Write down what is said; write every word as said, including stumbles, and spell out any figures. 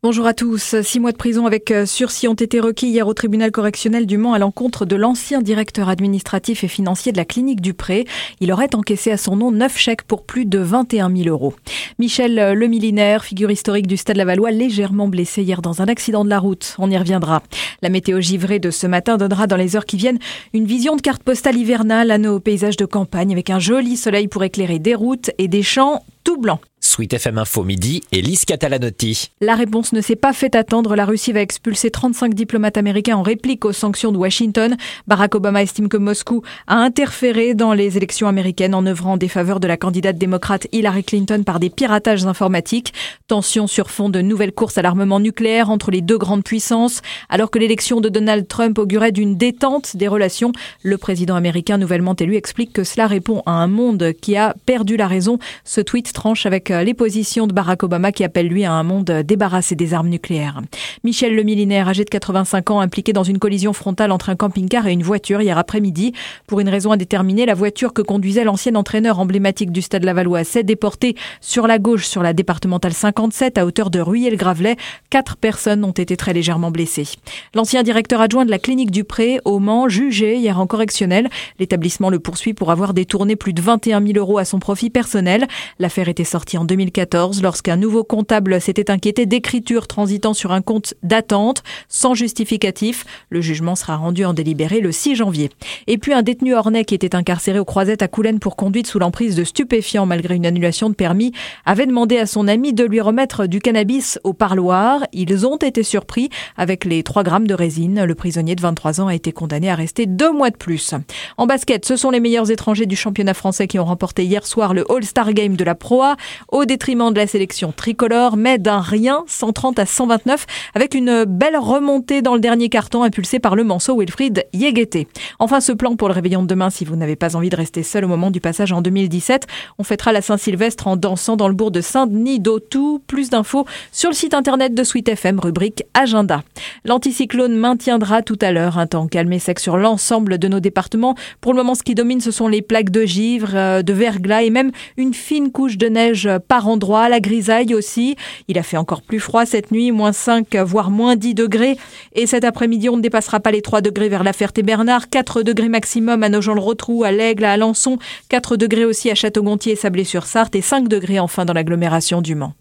Bonjour à tous. Six mois de prison avec sursis ont été requis hier au tribunal correctionnel du Mans à l'encontre de l'ancien directeur administratif et financier de la clinique du Pré. Il aurait encaissé à son nom neuf chèques pour plus de vingt et un mille euros. Michel Le Millénaire, figure historique du Stade Lavallois, légèrement blessé hier dans un accident de la route. On y reviendra. La météo givrée de ce matin donnera dans les heures qui viennent une vision de carte postale hivernale à nos paysages de campagne avec un joli soleil pour éclairer des routes et des champs tout blancs. Sweet F M Info midi, Elise Catalanotti. La réponse ne s'est pas fait attendre. La Russie va expulser trente-cinq diplomates américains en réplique aux sanctions de Washington. Barack Obama estime que Moscou a interféré dans les élections américaines en œuvrant en défaveur de la candidate démocrate Hillary Clinton par des piratages informatiques. Tension sur fond de nouvelles courses à l'armement nucléaire entre les deux grandes puissances. Alors que l'élection de Donald Trump augurait d'une détente des relations, le président américain nouvellement élu explique que cela répond à un monde qui a perdu la raison. Ce tweet tranche avec les positions de Barack Obama qui appelle lui à un monde débarrassé des armes nucléaires. Michel Le Millénaire, âgé de quatre-vingt-cinq ans, impliqué dans une collision frontale entre un camping-car et une voiture hier après-midi. Pour une raison indéterminée, la voiture que conduisait l'ancien entraîneur emblématique du Stade Lavallois s'est déportée sur la gauche sur la départementale cinquante-sept à hauteur de Rueil-le-Gravelet. Quatre personnes ont été très légèrement blessées. L'ancien directeur adjoint de la clinique du Pré au Mans, jugé hier en correctionnel. L'établissement le poursuit pour avoir détourné plus de vingt et un mille euros à son profit personnel. L'affaire était sortie en deux mille quatorze lorsqu'un nouveau comptable s'était inquiété d'écritures transitant sur un compte d'attente sans justificatif. Le jugement sera rendu en délibéré le six janvier. Et puis un détenu ornais qui était incarcéré aux Croisettes à Coulennes pour conduite sous l'emprise de stupéfiants malgré une annulation de permis avait demandé à son ami de lui remettre du cannabis au parloir. Ils ont été surpris avec les trois grammes de résine. Le prisonnier de vingt-trois ans a été condamné à rester deux mois de plus. En basket, ce sont les meilleurs étrangers du championnat français qui ont remporté hier soir le All-Star Game de la Pro A au détriment de la sélection tricolore, mais d'un rien, cent trente à cent vingt-neuf, avec une belle remontée dans le dernier carton impulsé par le manceau Wilfried Yeguete. Enfin, ce plan pour le réveillon de demain, si vous n'avez pas envie de rester seul au moment du passage en deux mille dix-sept, on fêtera la Saint-Sylvestre en dansant dans le bourg de Saint-Denis d'Autou. Plus d'infos sur le site internet de Sweet F M, rubrique Agenda. L'anticyclone maintiendra tout à l'heure un temps calme et sec sur l'ensemble de nos départements. Pour le moment, ce qui domine, ce sont les plaques de givre, de verglas et même une fine couche de neige par endroit. La grisaille aussi. Il a fait encore plus froid cette nuit, moins cinq voire moins dix degrés. Et cet après-midi, on ne dépassera pas les trois degrés vers La Ferté-Bernard, quatre degrés maximum à Nogent-le-Rotrou, à l'Aigle, à Alençon, quatre degrés aussi à Château-Gontier et Sablé-sur-Sarthe et cinq degrés enfin dans l'agglomération du Mans.